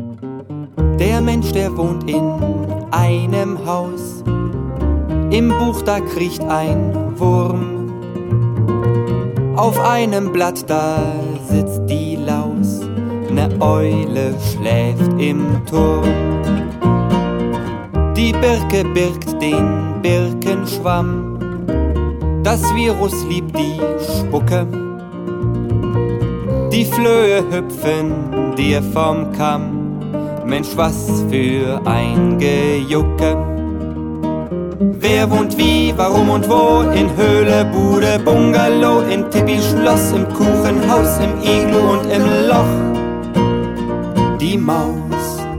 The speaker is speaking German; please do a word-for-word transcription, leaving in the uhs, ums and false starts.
Der Mensch, der wohnt in einem Haus. Im Buch, da kriecht ein Wurm. Auf einem Blatt, da sitzt die Laus. Ne Eule schläft im Turm. Die Birke birgt den Birkenschwamm. Das Virus liebt die Spucke. Die Flöhe hüpfen dir vom Kamm. Mensch, was für ein Gejucke. Wer wohnt wie, warum und wo? In Höhle, Bude, Bungalow, in Tippi-Schloss, im Kuchenhaus, im Iglu und im Loch. Die Maus